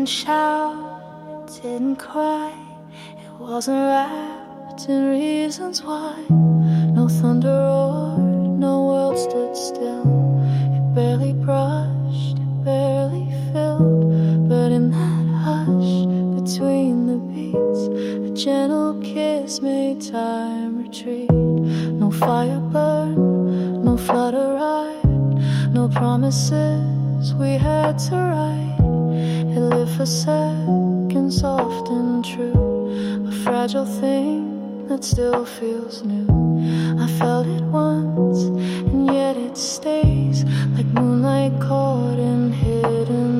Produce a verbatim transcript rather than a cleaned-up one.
didn't shout, it didn't cry. It wasn't wrapped in reasons why. No thunder roared, no world stood still. It barely brushed, it barely filled. But in that hush, between the beats, a gentle kiss made time retreat. No fire burned, no flood arrived, no promises we had to write. It lived for seconds, soft and true, a fragile thing that still feels new. I felt it once, and yet it stays like moonlight caught in hidden